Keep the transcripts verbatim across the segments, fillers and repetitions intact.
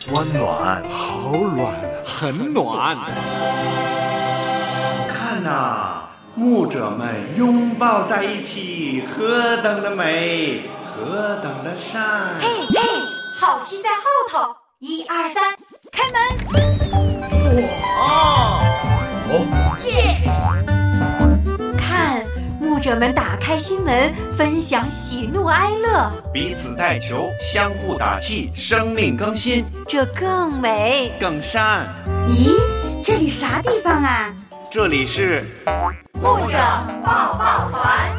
温暖， 好暖， 很暖。 看啊，牧者们拥抱在一起，何等的美，何等的善！ 嘿嘿，好戏在后头，一二三，开门！ 哇哦耶！看，牧者们打开心门，分享喜怒哀乐， 彼此带球，相互打气，生命更新， 这更美更善。 咦，这里啥地方啊？ 这里是牧者抱抱团。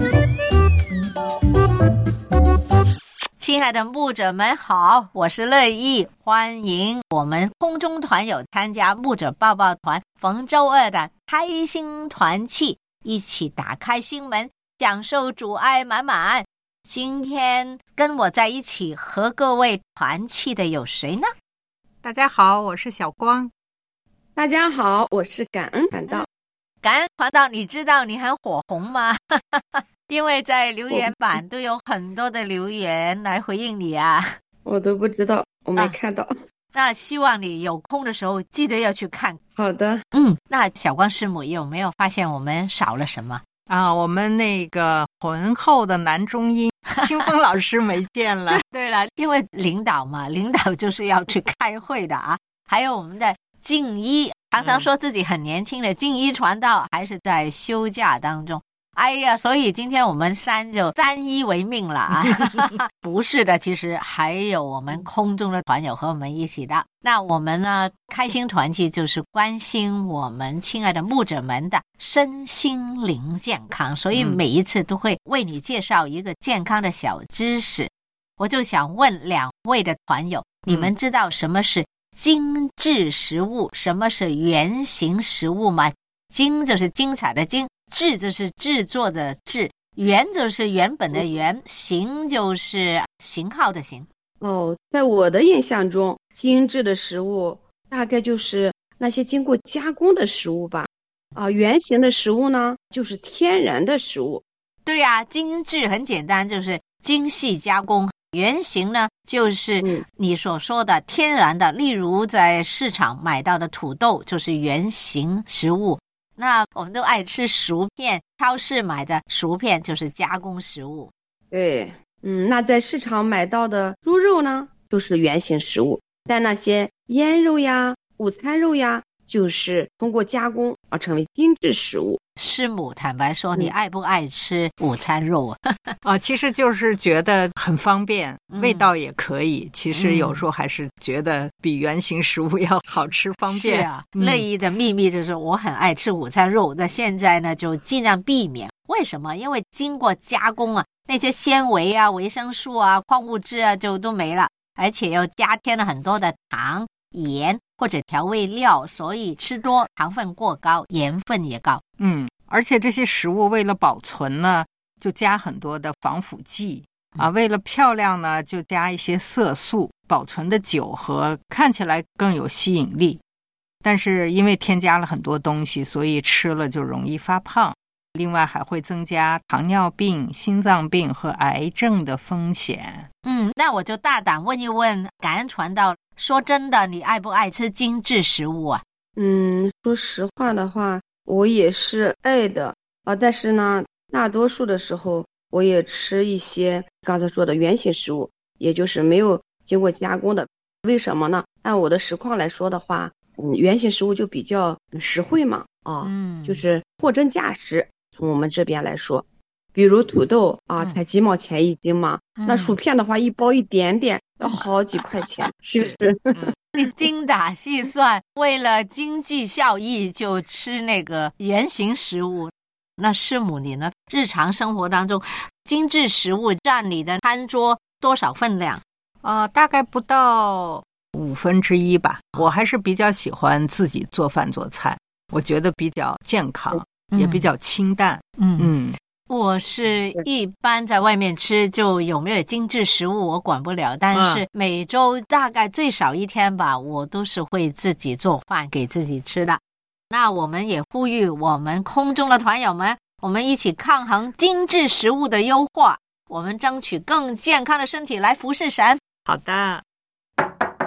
亲爱的牧者们好，我是乐意，欢迎我们空中团友参加牧者抱抱团逢周二的开心团契，一起打开心门，享受主爱满满。今天跟我在一起和各位团契的有谁呢？ 大家好，我是小光。 大家好，我是感恩团道。 感恩团道，你知道你很火红吗？因为在留言板都有很多的留言来回应你啊。 我都不知道，我没看到、啊、 那希望你有空的时候记得要去看。 好的。 嗯，那小光师母有没有发现我们少了什么啊？我们那个浑厚的男中音清风老师没见了。 对了，因为领导嘛，领导就是要去开会的啊。还有我们的静一，常常说自己很年轻的静一传道还是在休假当中。哎呀，所以今天我们三就三一为命了啊！不是的，其实还有我们空中的团友和我们一起的。那我们呢，开心团契就是关心我们亲爱的牧者们的身心灵健康，所以每一次都会为你介绍一个健康的小知识。我就想问两位的团友，你们知道什么是精致食物，什么是原型食物吗？精就是精彩的精，制就是制作的制，原就是原本的原，型就是型号的型。 哦，在我的印象中，精致的食物大概就是那些经过加工的食物吧。啊，原型的食物呢，就是天然的食物。 对呀、啊，精致很简单，就是精细加工。原型呢，就是你所说的天然的，例如在市场买到的土豆就是原型食物。那我们都爱吃薯片，超市买的薯片就是加工食物。 对，嗯，那在市场买到的猪肉呢，就是原型食物，但那些腌肉呀、午餐肉呀，就是通过加工而成为精致食物。 师母，坦白说，你爱不爱吃午餐肉啊？ 啊，其实就是觉得很方便， 嗯、 味道也可以。其实有时候还是觉得比原型食物要好吃方便。 是啊，乐意的秘密就是我很爱吃午餐肉，那现在呢就尽量避免。为什么？因为经过加工啊，那些纤维啊、维生素啊、矿物质啊就都没了，而且又加添了很多的糖、盐或者调味料，所以吃多糖分过高，盐分也高。 嗯，而且这些食物为了保存呢，就加很多的防腐剂啊，为了漂亮呢，就加一些色素，保存的久和看起来更有吸引力。但是因为添加了很多东西，所以吃了就容易发胖，另外还会增加糖尿病、心脏病和癌症的风险。 嗯，那我就大胆问一问感恩传道，说真的，你爱不爱吃精致食物啊？ 嗯，说实话的话，我也是爱的啊，但是呢，大多数的时候我也吃一些刚才说的原型食物，也就是没有经过加工的。为什么呢？按我的实况来说的话，嗯，原型食物就比较实惠嘛，啊，嗯，就是货真价实。从我们这边来说，比如土豆啊，才几毛钱一斤嘛，嗯、那薯片的话，一包一点点要好几块钱，是不是？ 你精打细算，为了经济效益就吃那个原型食物。那师母你呢？日常生活当中，精致食物占你的餐桌多少分量？ 呃，大概不到五分之一吧。我还是比较喜欢自己做饭做菜，我觉得比较健康，嗯、也比较清淡。 嗯嗯。我是一般在外面吃，就有没有精致食物我管不了，但是每周大概最少一天吧，我都是会自己做饭给自己吃的。那我们也呼吁我们空中的团友们，我们一起抗衡精致食物的诱惑，我们争取更健康的身体来服侍神。 好的。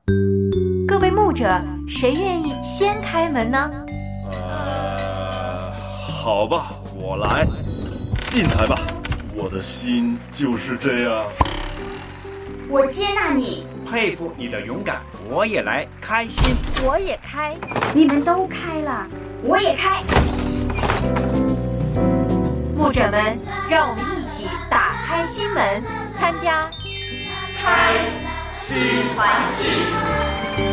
各位牧者，谁愿意先开门呢？ 呃，好吧，我来。进来吧，我的心就是这样。 我接纳你， 佩服你的勇敢，我也来开心。 我也开，你们都开了，我也开。 牧者们，让我们一起打开心门，参加开心团契。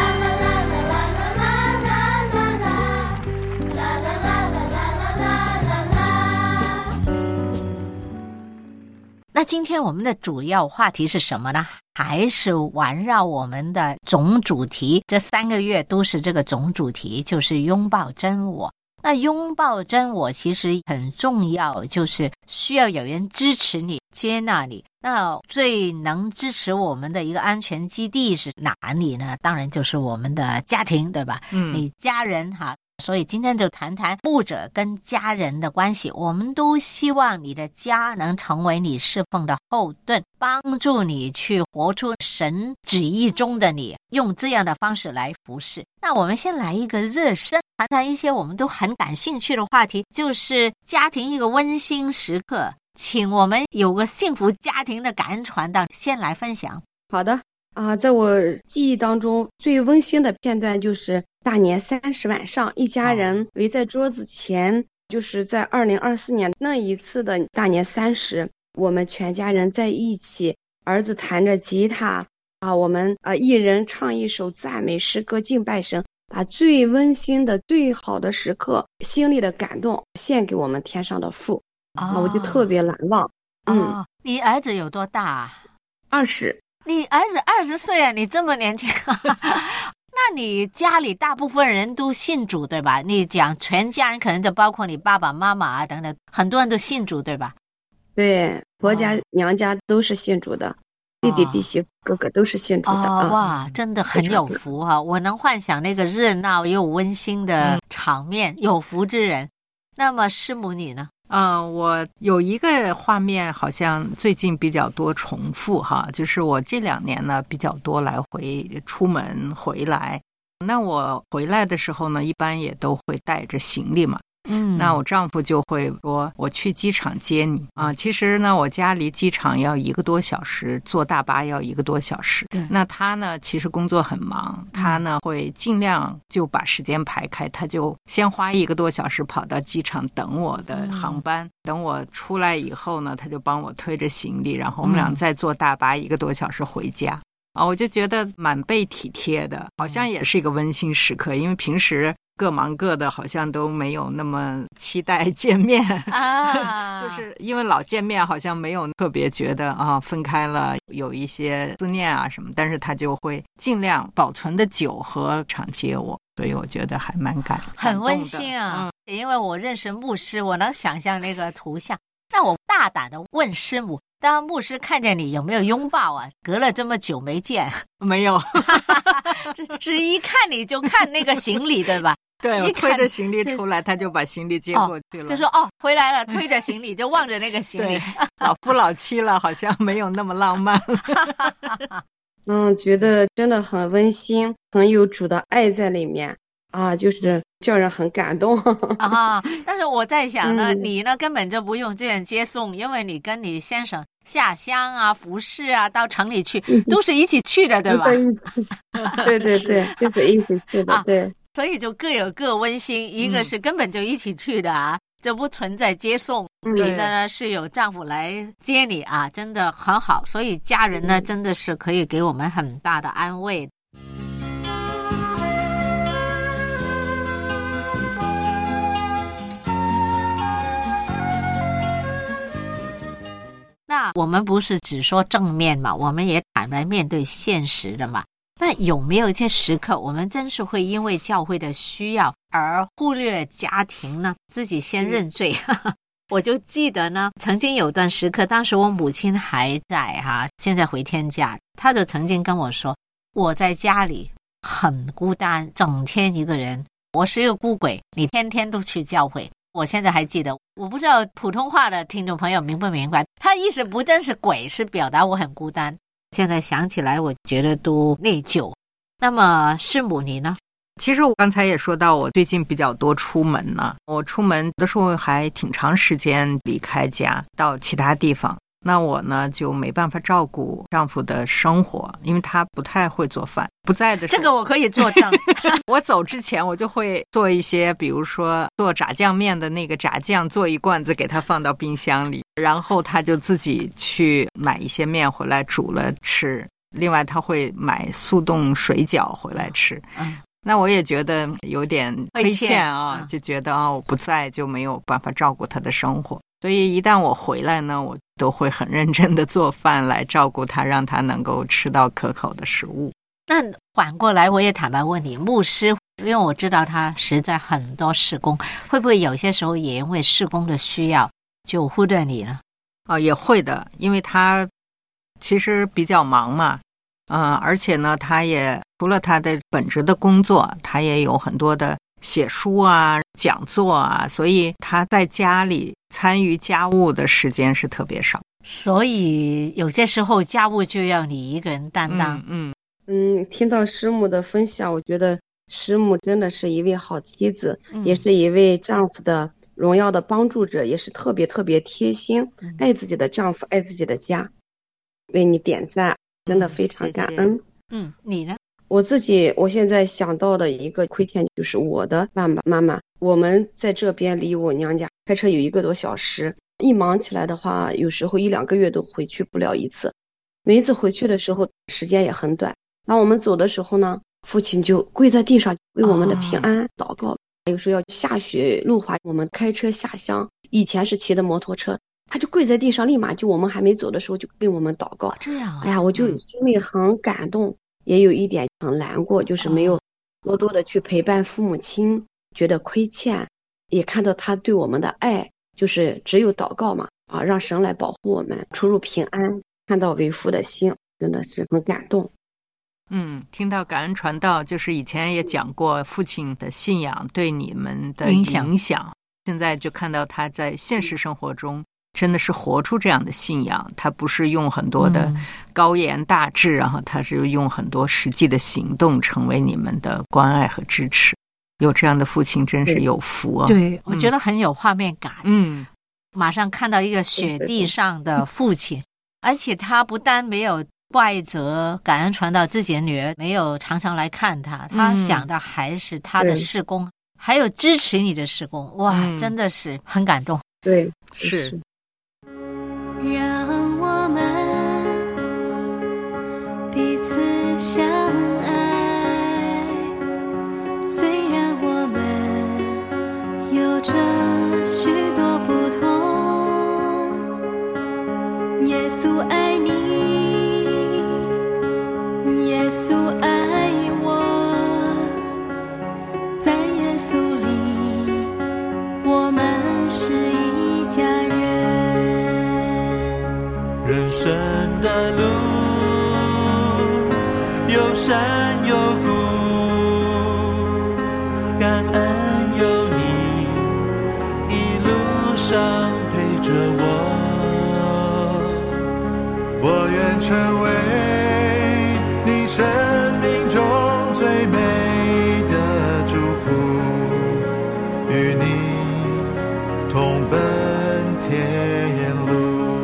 那今天我们的主要话题是什么呢？还是环绕我们的总主题，这三个月都是这个总主题，就是拥抱真我。那拥抱真我其实很重要，就是需要有人支持你，接纳你。那最能支持我们的一个安全基地是哪里呢？当然就是我们的家庭，对吧？ 嗯， 你家人哈。所以今天就谈谈牧者跟家人的关系。我们都希望你的家能成为你侍奉的后盾，帮助你去活出神旨意中的你，用这样的方式来服侍。那我们先来一个热身，谈谈一些我们都很感兴趣的话题，就是家庭一个温馨时刻。请我们有个幸福家庭的感恩传道先来分享。 好的啊，在我记忆当中最温馨的片段就是大年三十晚上，一家人围在桌子前，就是在二零二四年那一次的大年三十，我们全家人在一起，儿子弹着吉他啊，我们啊一人唱一首赞美诗歌敬拜神，把最温馨的最好的时刻心里的感动献给我们天上的父。啊，我就特别难忘。嗯、 哦，你儿子有多大啊？ 二十。 你儿子二十岁啊，你这么年轻。那你家里大部分人都信主对吧？你讲全家人可能就包括你爸爸妈妈啊等等，很多人都信主对吧？ 对，婆家、哦、娘家都是信主的，弟弟弟媳哥哥都是信主的。 哦啊、 哇，真的很有福啊！我能幻想那个热闹又温馨的场面，嗯、有福之人。那么师母你呢？ 嗯、呃，我有一个画面好像最近比较多重复哈，就是我这两年呢比较多来回出门回来，那我回来的时候呢，一般也都会带着行李嘛。嗯，那我丈夫就会说我去机场接你啊。其实呢，我家离机场要一个多小时，坐大巴要一个多小时。对，那他呢，其实工作很忙，他呢会尽量就把时间排开，他就先花一个多小时跑到机场等我的航班。嗯、等我出来以后呢，他就帮我推着行李，然后我们俩再坐大巴一个多小时回家。啊，我就觉得蛮被体贴的，好像也是一个温馨时刻，因为平时各忙各的，好像都没有那么期待见面啊，就是因为老见面，好像没有特别觉得啊分开了有一些思念啊什么，但是他就会尽量保存的久和场接我，所以我觉得还蛮感很温馨啊、嗯。因为我认识牧师，我能想象那个图像。那我大胆的问师母，当牧师看见你有没有拥抱啊？隔了这么久没见， 没有， 是一看你就看那个行李对吧？ 对，我推着行李出来，他就把行李接过去了， 哦、就说哦回来了，推着行李就望着那个行李。 老夫老妻了，好像没有那么浪漫。 嗯，觉得真的很温馨，很有主的爱在里面啊，就是叫人很感动啊。但是我在想呢、嗯，你呢根本就不用这样接送，因为你跟你先生下乡啊、服侍啊，到城里去，都是一起去的，对吧？ 对对对，就是一起去的，对。 啊，所以就各有各温馨，一个是根本就一起去的啊，就不存在接送。嗯、你的呢是有丈夫来接你啊，真的很好。所以家人呢真的是可以给我们很大的安慰。那我们不是只说正面嘛，我们也坦然面对现实的嘛。那有没有一些时刻，我们真是会因为教会的需要而忽略家庭呢？自己先认罪。嗯、我就记得呢，曾经有段时刻，当时我母亲还在哈，现在回天家，她就曾经跟我说，我在家里很孤单，整天一个人，我是一个孤鬼，你天天都去教会。我现在还记得，我不知道普通话的听众朋友明不明白，他意思不真是鬼，是表达我很孤单。现在想起来我觉得都内疚， 那么师母你呢？ 其实我刚才也说到，我最近比较多出门呢。我出门的时候还挺长时间离开家到其他地方，那我呢就没办法照顾丈夫的生活，因为他不太会做饭。不在的时候， 这个我可以作证。 我走之前我就会做一些，比如说做炸酱面的那个炸酱，做一罐子给他放到冰箱里，然后他就自己去买一些面回来煮了吃。另外他会买速冻水饺回来吃。嗯，那我也觉得有点亏欠啊，嗯、就觉得啊我不在就没有办法照顾他的生活，所以一旦我回来呢，我都会很认真的做饭来照顾他，让他能够吃到可口的食物。 那反过来我也坦白问你，牧师因为我知道他实在很多事工，会不会有些时候也因为事工的需要就忽略你呢？ 哦，也会的，因为他其实比较忙嘛，嗯，而且呢他也除了他的本职的工作，他也有很多的写书啊讲座啊，所以他在家里参与家务的时间是特别少， 所以有些时候家务就要你一个人担当。 嗯嗯嗯，听到师母的分享，我觉得师母真的是一位好妻子，嗯、也是一位丈夫的荣耀的帮助者，也是特别特别贴心，嗯、爱自己的丈夫，爱自己的家。为你点赞，真的非常感恩。 嗯，谢谢嗯你呢？ 我自己我现在想到的一个亏欠就是我的爸爸妈妈，我们在这边离我娘家开车有一个多小时，一忙起来的话，有时候一两个月都回去不了一次。每一次回去的时候时间也很短，当我们走的时候呢，父亲就跪在地上为我们的平安祷告。哦、有时候要下雪路滑，我们开车下乡，以前是骑的摩托车，他就跪在地上，立马就我们还没走的时候就为我们祷告。 哦、这样、啊、 哎呀，我就心里很感动、嗯、也有一点很难过，就是没有多多的去陪伴父母亲、哦、觉得亏欠，也看到他对我们的爱，就是只有祷告嘛，啊，让神来保护我们出入平安，看到为父的心真的是很感动。 嗯，听到感恩传道，就是以前也讲过父亲的信仰对你们的影响，影响现在就看到他在现实生活中真的是活出这样的信仰，他不是用很多的高言大志，然后他是用很多实际的行动成为你们的关爱和支持。有这样的父亲真是有福啊！ 对，我觉得很有画面感。 嗯， 马上看到一个雪地上的父亲，而且他不但没有怪责感恩传道自己的女儿没有常常来看他，他想的还是他的事工，还有支持你的事工。哇、嗯、真的是很感动。 对， 是。 让我们彼此相爱，虽然我们有着许多不同，耶稣爱你，耶稣爱我，在耶稣里我们是一家人。 人生的路有山有谷，感恩有你一路上陪着我，我愿成为你生命中最美的祝福，与你同奔天路。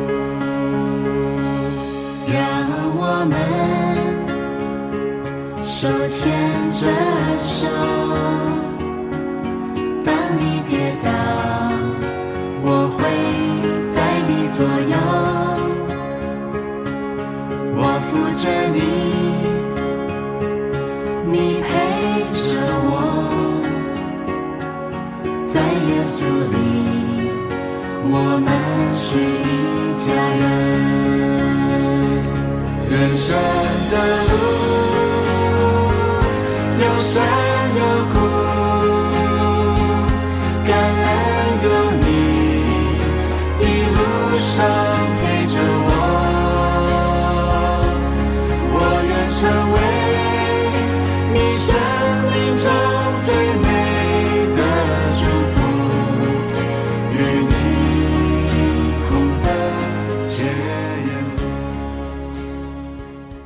让我们手牵着手，当你跌倒，我会在你左右，我扶着你，你陪着我，在耶稣里我们是一家人。人生的路有山有谷，感恩有你一路上陪着我，我愿成为你生命中最美的祝福，与你同奔天路。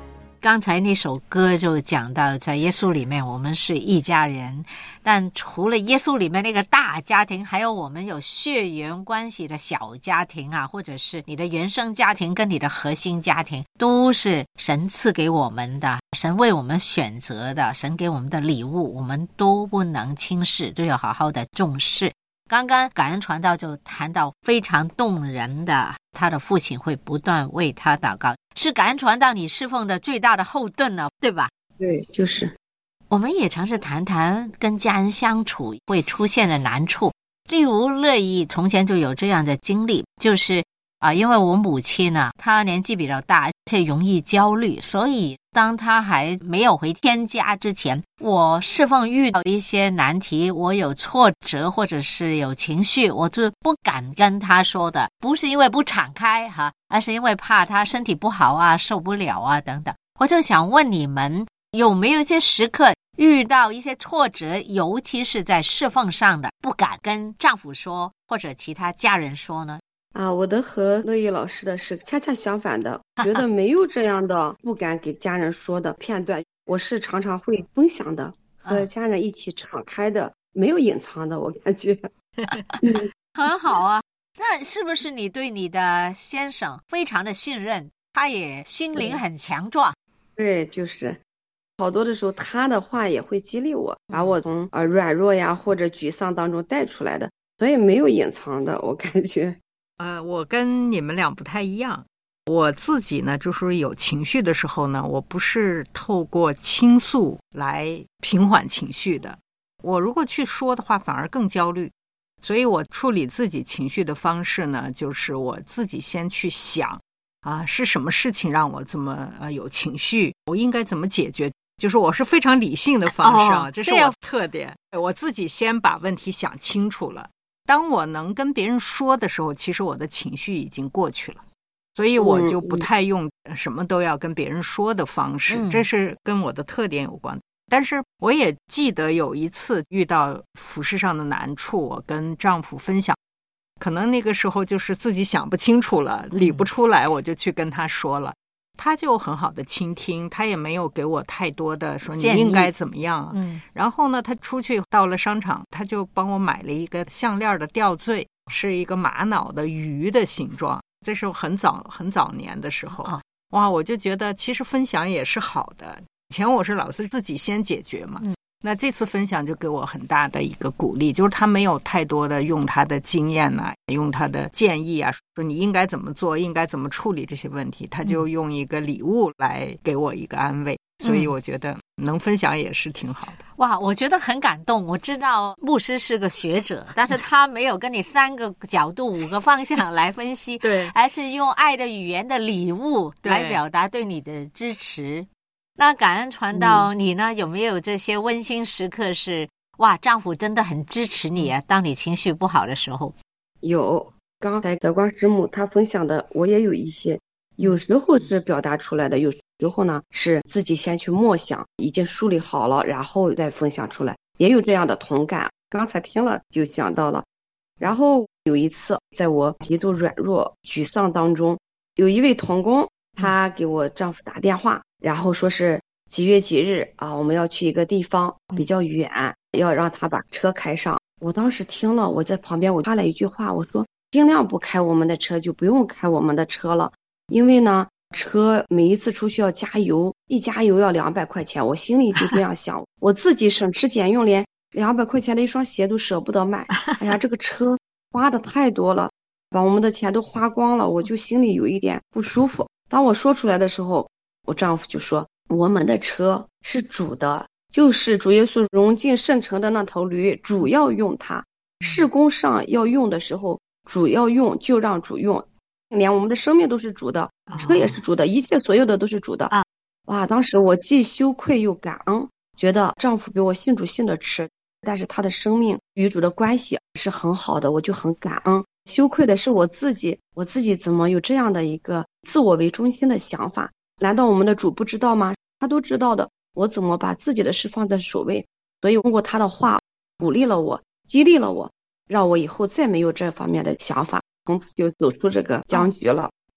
刚才那首歌就讲到，在耶稣里面我们是一家人，但除了耶稣里面那个大家庭，还有我们有血缘关系的小家庭啊，或者是你的原生家庭跟你的核心家庭，都是神赐给我们的，神为我们选择的，神给我们的礼物，我们都不能轻视，都要好好的重视。刚刚感恩传道就谈到非常动人的，他的父亲会不断为他祷告，是感恩传道你侍奉的最大的后盾了，对吧？ 对，就是我们也尝试谈谈跟家人相处会出现的难处，例如乐意从前就有这样的经历，就是啊，因为我母亲呢，她年纪比较大，而且容易焦虑，所以当她还没有回天家之前，我侍奉遇到一些难题，我有挫折或者是有情绪，我就不敢跟她说的，不是因为不敞开哈，而是因为怕她身体不好啊，受不了啊等等。我就想问你们，有没有一些时刻遇到一些挫折，尤其是在侍奉上的，不敢跟丈夫说或者其他家人说呢？ 啊，我的和乐意老师的是恰恰相反的，觉得没有这样的不敢给家人说的片段，我是常常会分享的，和家人一起敞开的，没有隐藏的，我感觉。嗯， 很好啊。那是不是你对你的先生非常的信任，他也心灵很强壮？ 对，就是好多的时候他的话也会激励我，把我从呃软弱呀或者沮丧当中带出来的，所以没有隐藏的，我感觉。 呃，我跟你们俩不太一样。我自己呢，就是有情绪的时候呢，我不是透过倾诉来平缓情绪的。我如果去说的话，反而更焦虑。所以我处理自己情绪的方式呢，就是我自己先去想啊，是什么事情让我这么呃有情绪，我应该怎么解决。就是我是非常理性的方式啊， 哦、 这是我的特点。我自己先把问题想清楚了。当我能跟别人说的时候，其实我的情绪已经过去了，所以我就不太用什么都要跟别人说的方式， 嗯、 这是跟我的特点有关。但是我也记得有一次遇到服事上的难处，我跟丈夫分享，可能那个时候就是自己想不清楚了，理不出来，我就去跟他说了。他就很好的倾听，他也没有给我太多的说你应该怎么样啊。 嗯， 然后呢，他出去到了商场，他就帮我买了一个项链的吊坠，是一个玛瑙的鱼的形状。这时候很早很早年的时候， 哦、 哇，我就觉得其实分享也是好的。以前我是老是自己先解决嘛。嗯，那这次分享就给我很大的一个鼓励，就是他没有太多的用他的经验啊，用他的建议啊，说你应该怎么做，应该怎么处理这些问题，他就用一个礼物来给我一个安慰。嗯，所以我觉得能分享也是挺好的。 哇，我觉得很感动。我知道牧师是个学者，但是他没有跟你三个角度五个方向来分析， 对， 而是用爱的语言的礼物来表达对你的支持。那感恩传道，你呢，有没有这些温馨时刻是哇，丈夫真的很支持你啊，当你情绪不好的时候？ 有，刚才德光师母他分享的我也有一些，有时候是表达出来的，有时候呢是自己先去默想，已经梳理好了然后再分享出来，也有这样的同感，刚才听了就想到了。然后有一次在我极度软弱沮丧当中，有一位同工他给我丈夫打电话，然后说是几月几日啊，我们要去一个地方比较远，要让他把车开上。我当时听了，我在旁边我发了一句话，我说尽量不开我们的车，就不用开我们的车了，因为呢车每一次出去要加油，一加油要两百块钱，我心里就这样想，我自己省吃俭用连两百块钱的一双鞋都舍不得买，哎呀，这个车花的太多了，把我们的钱都花光了，我就心里有一点不舒服。当我说出来的时候，我丈夫就说我们的车是主的，就是主耶稣融进圣城的那头驴，主要用它，事工上要用的时候主要用就让主用，连我们的生命都是主的，车也是主的，一切所有的都是主的。哇，当时我既羞愧又感恩，觉得丈夫比我信主信的迟，但是他的生命与主的关系是很好的，我就很感恩。羞愧的是我自己，我自己怎么有这样的一个自我为中心的想法？难道我们的主不知道吗？他都知道的，我怎么把自己的事放在首位？所以通过他的话鼓励了我，激励了我，让我以后再没有这方面的想法，从此就走出这个僵局了。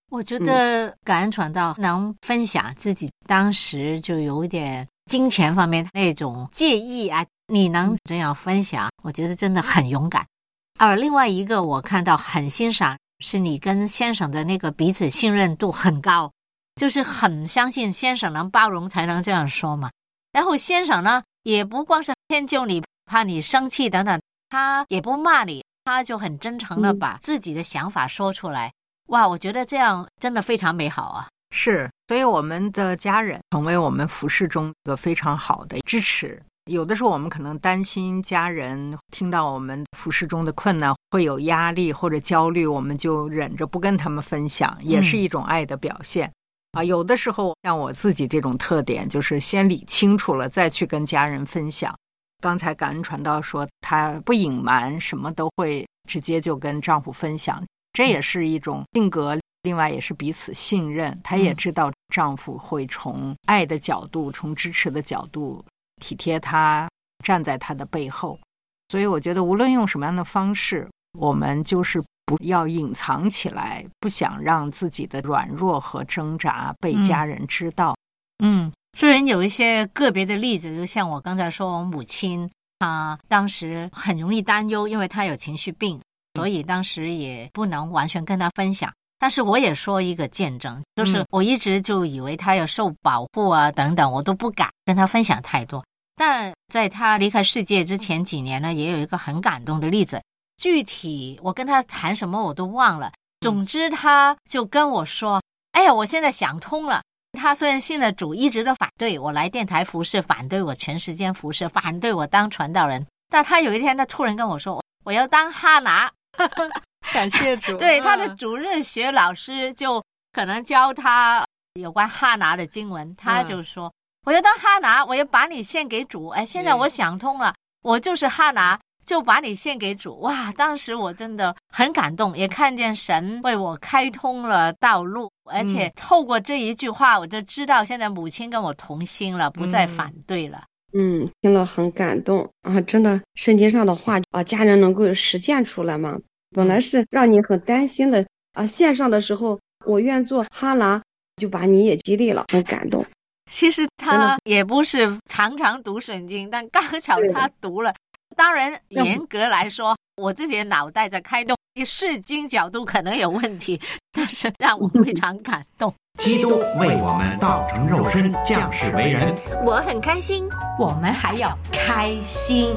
我觉得感恩传道能分享自己当时就有一点金钱方面那种介意啊，你能这样分享，我觉得真的很勇敢。而另外一个我看到很欣赏，是你跟先生的那个彼此信任度很高，就是很相信先生能包容才能这样说嘛。然后先生呢也不光是迁就你，怕你生气等等，他也不骂你，他就很真诚的把自己的想法说出来、嗯、哇，我觉得这样真的非常美好啊。 是，所以我们的家人成为我们服事中一个非常好的支持。有的时候我们可能担心家人听到我们服事中的困难会有压力或者焦虑，我们就忍着不跟他们分享，也是一种爱的表现、嗯、啊。有的时候像我自己这种特点，就是先理清楚了再去跟家人分享。刚才感恩传道说她不隐瞒，什么都会直接就跟丈夫分享，这也是一种性格，另外也是彼此信任。她也知道丈夫会从爱的角度，从支持的角度体贴她，站在她的背后。所以我觉得无论用什么样的方式，我们就是不要隐藏起来，不想让自己的软弱和挣扎被家人知道。 嗯，虽然有一些个别的例子，就像我刚才说我母亲她当时很容易担忧，因为她有情绪病，所以当时也不能完全跟她分享。但是我也说一个见证，就是我一直就以为她要受保护啊等等，我都不敢跟她分享太多。但在她离开世界之前几年呢，也有一个很感动的例子，具体我跟她谈什么我都忘了，总之她就跟我说，哎呀，我现在想通了。她虽然信了主，一直都反对我来电台服事，反对我全时间服事，反对我当传道人，但她有一天她突然跟我说，我要当哈拿。 感谢主。 对，他的主日学老师就可能教他有关哈拿的经文，他就说、嗯、我要当哈拿，我要把你献给主。哎，现在我想通了，我就是哈拿，就把你献给主。哇，当时我真的很感动，也看见神为我开通了道路，而且透过这一句话我就知道现在母亲跟我同心了，不再反对了。 嗯，听了很感动啊！真的，圣经上的话啊，家人能够实践出来吗？本来是让你很担心的啊，线上的时候我愿做哈拿，就把你也激励了，很感动。 其实他也不是常常读圣经，但刚巧他读了。当然严格来说，我自己的脑袋在开动，释经角度可能有问题，但是让我非常感动。 基督为我们道成肉身，降世为人， 我很开心， 我们还要开心。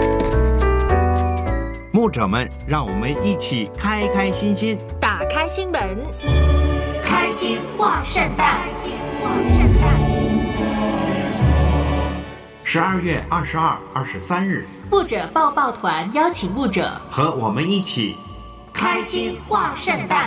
牧者们，让我们一起开开心心， 打开新闻， 开心话圣诞， 开心话圣诞。 十二月二十二、二十三日， 牧者抱抱团邀请牧者和我们一起开心话圣诞。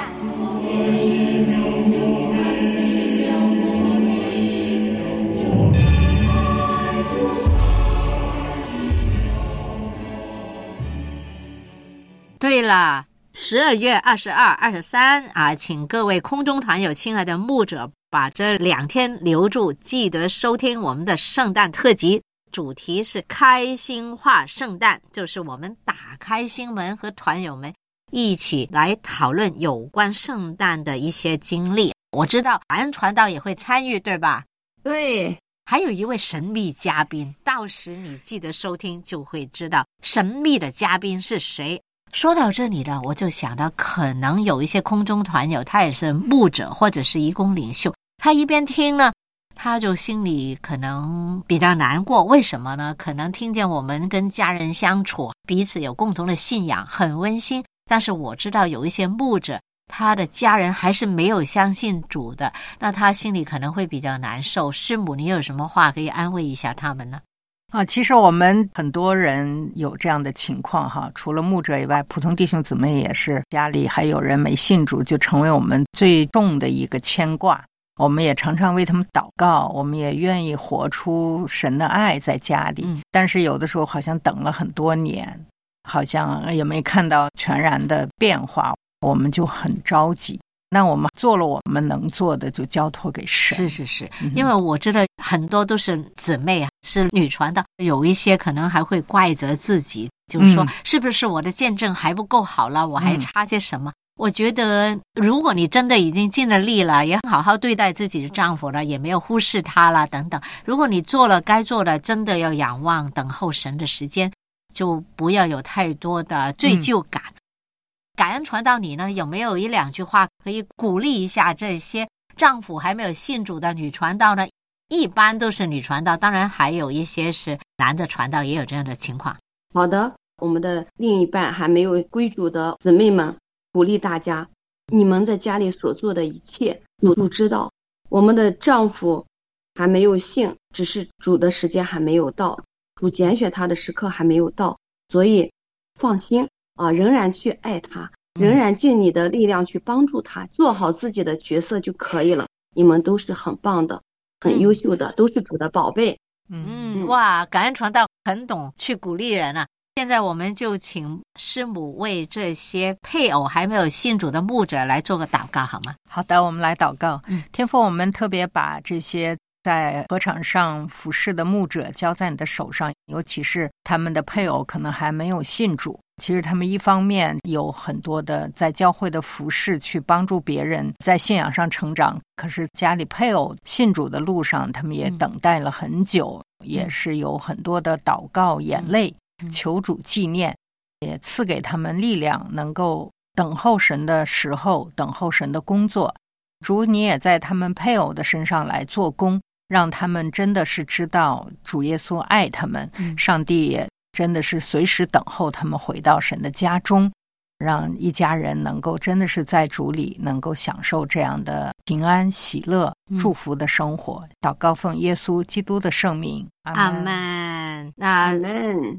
对了，十二月二十二、二十三啊，请各位空中团友、亲爱的牧者，把这两天留住，记得收听我们的圣诞特辑，主题是开心话圣诞，就是我们打开新闻和团友们一起来讨论有关圣诞的一些经历。我知道感恩传道也会参与，对吧？ 对， 还有一位神秘嘉宾，到时你记得收听就会知道神秘的嘉宾是谁。说到这里了，我就想到可能有一些空中团友他也是牧者或者是移工领袖，他一边听呢，他就心里可能比较难过。为什么呢？可能听见我们跟家人相处，彼此有共同的信仰，很温馨，但是我知道有一些牧者他的家人还是没有相信主的，那他心里可能会比较难受。师母，你有什么话可以安慰一下他们呢？ 啊，其实我们很多人有这样的情况哈，除了牧者以外，普通弟兄姊妹也是，家里还有人没信主，就成为我们最重的一个牵挂。我们也常常为他们祷告，我们也愿意活出神的爱在家里、嗯、但是有的时候好像等了很多年，好像也没看到全然的变化，我们就很着急。那我们做了我们能做的，就交托给神。 是是是、嗯、因为我知道很多都是姊妹啊，是女传道，有一些可能还会怪责自己，就是说、嗯、是不是我的见证还不够好了，我还差些什么、 我觉得如果你真的已经尽了力了，也好好对待自己的丈夫了，也没有忽视他了等等，如果你做了该做的，真的要仰望等候神的时间，就不要有太多的罪疚感。嗯、感恩传道你呢，有没有一两句话可以鼓励一下这些丈夫还没有信主的女传道呢？一般都是女传道，当然还有一些是男的传道，也有这样的情况。 好的，我们的另一半还没有归主的姊妹们，鼓励大家，你们在家里所做的一切，主知道。我们的丈夫还没有信，只是主的时间还没有到，主拣选他的时刻还没有到，所以放心啊，仍然去爱他，仍然尽你的力量去帮助他，做好自己的角色就可以了。你们都是很棒的，很优秀的，都是主的宝贝。 嗯，哇，感恩传道很懂去鼓励人啊。现在我们就请师母为这些配偶还没有信主的牧者来做个祷告好吗？ 好的，我们来祷告。嗯，天父，我们特别把这些在禾场上服侍的牧者交在你的手上，尤其是他们的配偶可能还没有信主，其实他们一方面有很多的在教会的服侍，去帮助别人在信仰上成长，可是家里配偶信主的路上，他们也等待了很久，嗯、也是有很多的祷告眼泪，嗯、求主纪念，也赐给他们力量，能够等候神的时候，等候神的工作。主，你也在他们配偶的身上来做工，让他们真的是知道主耶稣爱他们，嗯、上帝也真的是随时等候他们回到神的家中，让一家人能够真的是在主里能够享受这样的平安喜乐祝福的生活。嗯、祷告奉耶稣基督的圣名， 阿们。那阿们。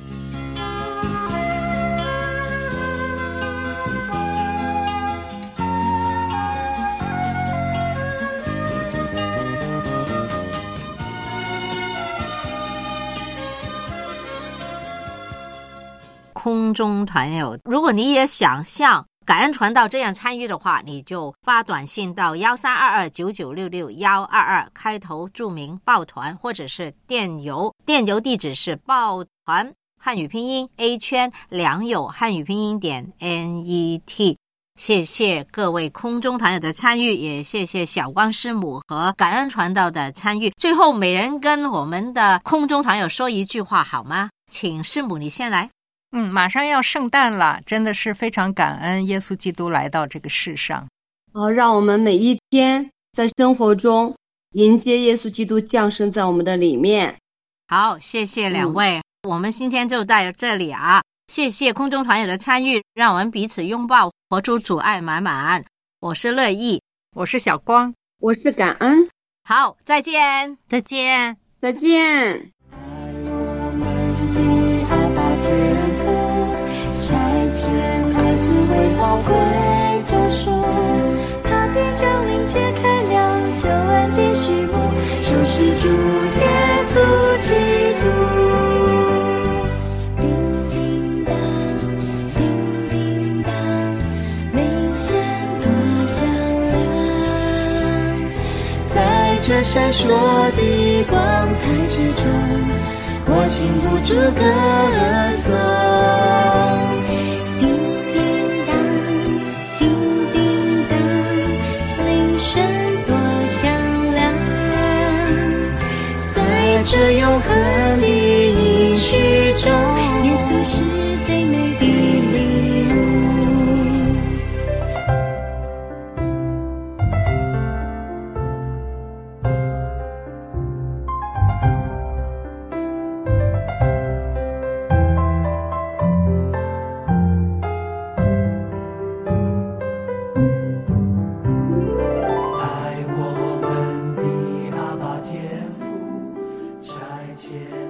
空中团友，如果你也想像感恩传道这样参与的话，你就发短信到幺三二二九九六六幺二二，开头注明抱团，或者是电邮，电邮地址是抱团汉语拼音 A 圈良友汉语拼音点 net。谢谢各位空中团友的参与，也谢谢小光师母和感恩传道的参与。最后每人跟我们的空中团友说一句话好吗？请师母你先来。 嗯，马上要圣诞了，真的是非常感恩耶稣基督来到这个世上。 好，让我们每一天在生活中迎接耶稣基督降生在我们的里面。 好，谢谢两位，嗯、我们今天就到这里啊。谢谢空中团友的参与，让我们彼此拥抱，活出主爱满满。我是乐意， 我是小光， 我是感恩。 好，再见， 再见， 再见。 差遣爱子为宝贵救赎，他的降临揭开了救恩的序幕，就是主耶稣基督。叮叮当，叮叮当，铃声多响亮，在这闪烁的光彩之中，我禁不住歌颂。这永恒的应许中，耶稣是最美的礼物。爱我们的阿爸天父，差遣